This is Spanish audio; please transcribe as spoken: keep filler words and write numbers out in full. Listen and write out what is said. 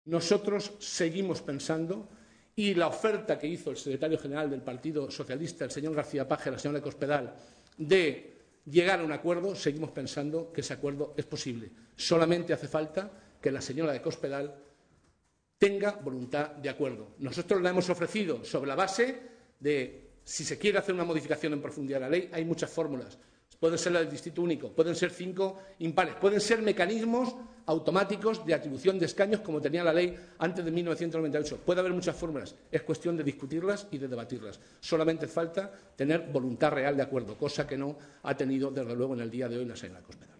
nosotros seguimos pensando, y la oferta que hizo el secretario general del Partido Socialista, el señor García Paje, la señora de Cospedal, de llegar a un acuerdo, seguimos pensando que ese acuerdo es posible. Solamente hace falta que la señora de Cospedal tenga voluntad de acuerdo. Nosotros la hemos ofrecido sobre la base de, si se quiere hacer una modificación en profundidad de la ley, hay muchas fórmulas. Pueden ser la del distrito único, pueden ser cinco impares, pueden ser mecanismos automáticos de atribución de escaños como tenía la ley antes de mil novecientos noventa y ocho. Puede haber muchas fórmulas, es cuestión de discutirlas y de debatirlas. Solamente falta tener voluntad real de acuerdo, cosa que no ha tenido, desde luego, en el día de hoy la señora Cospedal.